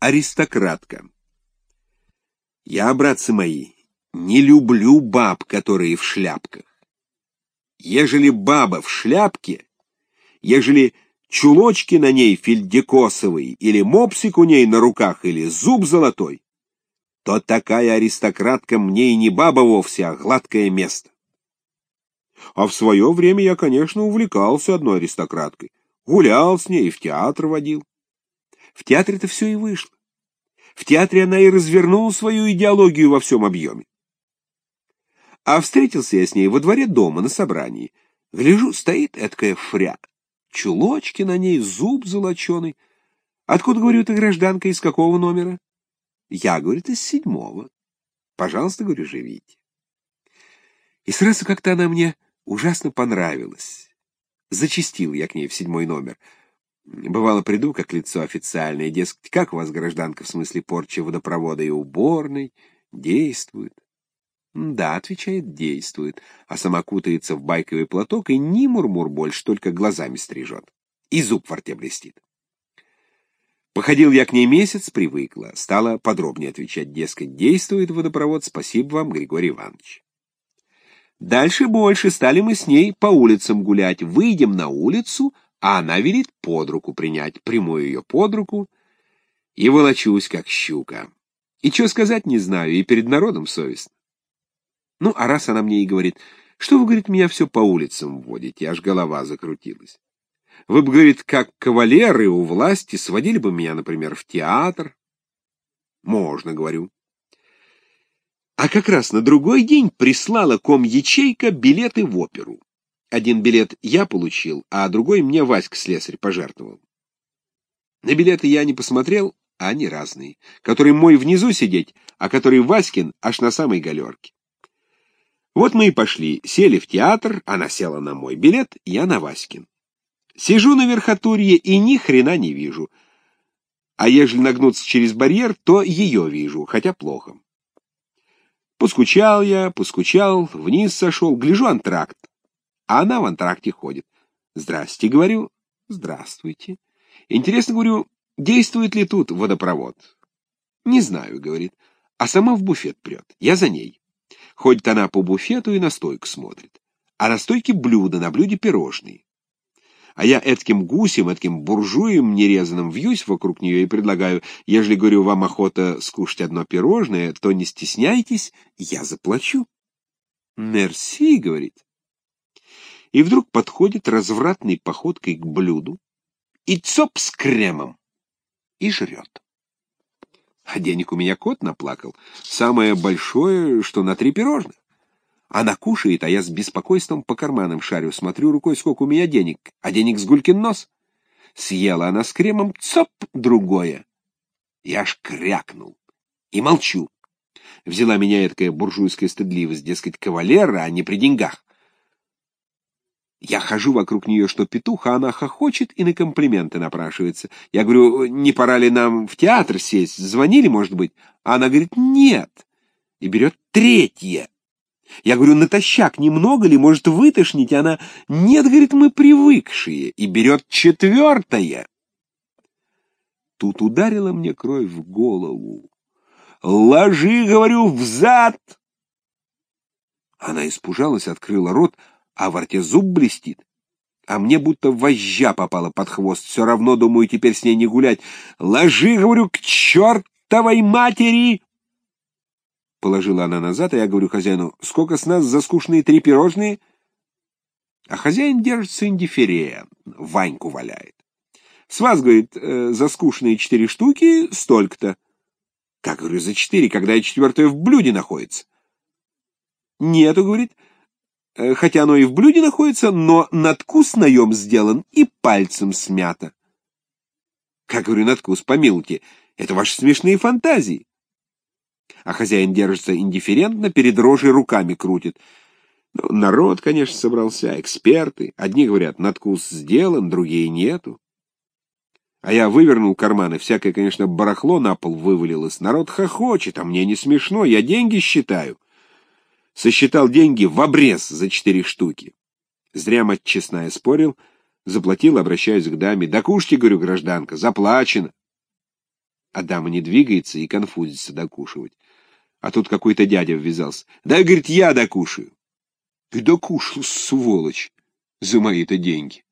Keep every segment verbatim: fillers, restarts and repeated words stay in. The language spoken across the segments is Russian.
Аристократка. Я, братцы мои, не люблю баб, которые в шляпках. Ежели баба в шляпке, ежели чулочки на ней фельдекосовые, или мопсик у ней на руках, или зуб золотой, то такая аристократка мне и не баба вовсе, а гладкое место. А в свое время я, конечно, увлекался одной аристократкой, гулял с ней и в театр водил. В театре-то все и вышло. В театре она и развернула свою идеологию во всем объеме. А встретился я с ней во дворе дома на собрании. Гляжу, стоит эткая фря. Чулочки на ней, зуб золоченый. Откуда, говорю, эта гражданка, из какого номера? Я, говорит, из седьмого. Пожалуйста, говорю, живите. И сразу как-то она мне ужасно понравилась. Зачастил я к ней в седьмой номер. Бывало, приду, как лицо официальное, дескать, как у вас, гражданка, в смысле порчи водопровода и уборной, действует? Да, отвечает, действует, а сама кутается в байковый платок и ни мурмур больше, только глазами стрижет. И зуб во рте блестит. Походил я к ней месяц, привыкла, стала подробнее отвечать, дескать, действует водопровод, спасибо вам, Григорий Иванович. Дальше больше стали мы с ней по улицам гулять, выйдем на улицу, а она велит под руку принять, приму ее под руку и волочусь, как щука. И что сказать не знаю, и перед народом совестно. Ну, а раз она мне и говорит, что вы, говорит, меня все по улицам водите, аж голова закрутилась. Вы бы, говорит, как кавалеры у власти сводили бы меня, например, в театр. Можно, говорю. А как раз на другой день прислала ком-ячейка билеты в оперу. Один билет я получил, а другой мне Васька-слесарь пожертвовал. На билеты я не посмотрел, а они разные. Который мой внизу сидеть, а который Васькин аж на самой галерке. Вот мы и пошли, сели в театр, она села на мой билет, я на Васькин. Сижу на верхотурье и ни хрена не вижу. А ежели нагнуться через барьер, то ее вижу, хотя плохо. Поскучал я, поскучал, вниз сошел, гляжу антракт. А она в антракте ходит. Здрасте, говорю. Здравствуйте. Интересно, говорю, действует ли тут водопровод? Не знаю, говорит. А сама в буфет прет. Я за ней. Ходит она по буфету и на стойку смотрит. А на стойке блюда, на блюде пирожные. А я этким гусем, этким буржуем нерезанным вьюсь вокруг нее и предлагаю, ежели, говорю, вам охота скушать одно пирожное, то не стесняйтесь, я заплачу. Мерси, говорит. И вдруг подходит развратной походкой к блюду и цоп с кремом и жрет. А денег у меня кот наплакал, самое большое, что на три пирожных. Она кушает, а я с беспокойством по карманам шарю, смотрю рукой, сколько у меня денег, а денег с гулькин нос. Съела она с кремом, цоп, другое. Я аж крякнул и молчу. Взяла меня эткая буржуйская стыдливость, дескать, кавалера, а не при деньгах. Я хожу вокруг нее, что петух, а она хохочет и на комплименты напрашивается. Я говорю, не пора ли нам в театр сесть? Звонили, может быть? А она говорит, нет. И берет третье. Я говорю, натощак немного ли, может, вытошнить? Она, нет, говорит, мы привыкшие. И берет четвертое. Тут ударила мне кровь в голову. Ложи, говорю, взад. Она испужалась, открыла рот, а во рте зуб блестит. А мне будто вожжа попала под хвост. Все равно, думаю, теперь с ней не гулять. Ложи, говорю, к чертовой матери! Положила она назад, а я говорю хозяину, сколько с нас за скучные три пирожные? А хозяин держится индифферентно, Ваньку валяет. С вас, говорит, за скучные четыре штуки столько-то. Как, говорю, за четыре, когда и четвертое в блюде находится? Нету, говорит, хотя оно и в блюде находится, но надкус наем сделан и пальцем смято. Как, говорю, надкус, помилуйте, это ваши смешные фантазии. А хозяин держится индифферентно, перед рожей руками крутит. Ну, народ, конечно, собрался, эксперты. Одни говорят, надкус сделан, другие нету. А я вывернул карманы, всякое, конечно, барахло на пол вывалилось. Народ хохочет, а мне не смешно, я деньги считаю. Сосчитал деньги в обрез за четыре штуки. Зря, мать честная, спорил, заплатил, обращаюсь к даме. Да кушайте, говорю, гражданка, заплачено. А дама не двигается и конфузится докушивать. А тут какой-то дядя ввязался. Да, говорит, я докушаю. И докушал, сволочь, за мои-то деньги.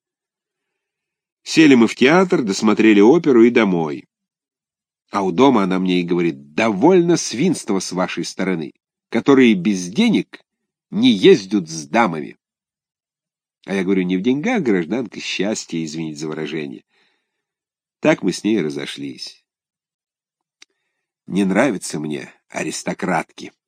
Сели мы в театр, досмотрели оперу и домой. А у дома она мне и говорит: довольно свинства с вашей стороны, которые без денег не ездят с дамами. А я говорю: не в деньгах, гражданка, счастье, извините за выражение. Так мы с ней разошлись. Не нравятся мне аристократки.